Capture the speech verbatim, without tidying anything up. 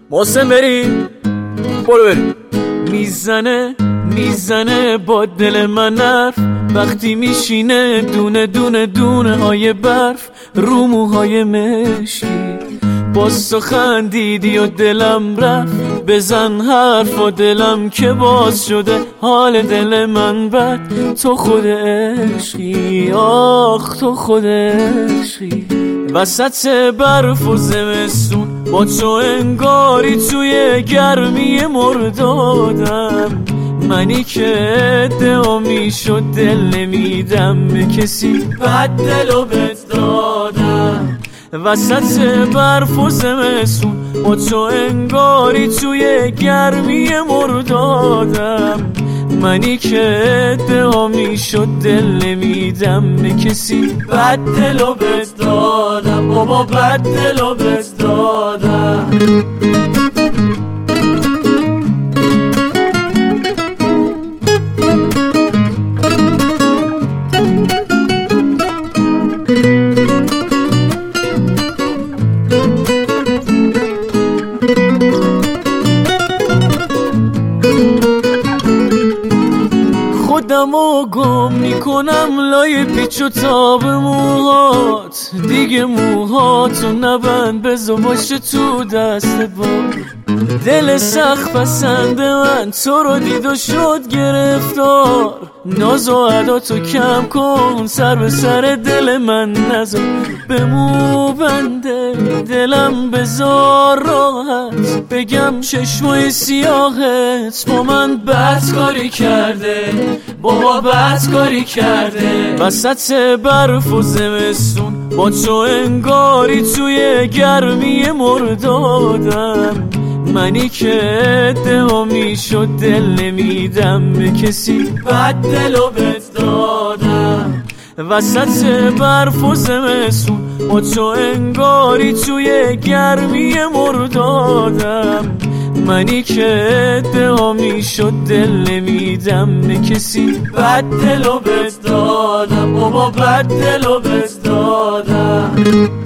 محسن بریم برو بریم. میزنه میزنه با دل من حرف وقتی میشینه دونه دونه دونه های برف رو موهای مشکی. باز تو خندیدی و دلم رفت، بزن حرف و دلم که باز شده حال دل من بد. تو خود عشقی، آخ تو خود عشقی. وسط برف و زمستون با تو انگاری توی گرمی مردادم. منی که ادعا میشد دل نمیدم به کسی، بد دل و بد دادم. وسط برف و زمستون با تو انگاری توی گرمی مردادم. منی که ادعا میشد دل نمیدم به کسی، بد دل و بد دادم. بابا بد دل و بد دادم. خودمو گم میکنم لای پیچ و تاب موهات. دیگه موهاتو نبند بزو باشه تو دست بار. دل سخت پسند من تو رو دید و شد گرفتار. ناز و عداتو کم کن، سر به سر دل من نذار. به مو بنده دلم بذار راحت، بگم چشمای سیاهت با من بد کاری کرده. بابا بد کاری کرده. وسط برف و زمستون با تو انگاری توی گرمی مردادم. منی که ادعا میشد دل نمیدم به کسی، بد دل و بد دادم. وسط برف و زمستون با تو انگاری توی گرمی مردادم. منی که ادعا میشد دل نمیدم به کسی، بد دل و بد دادم. بابا بد دل و بد دادم.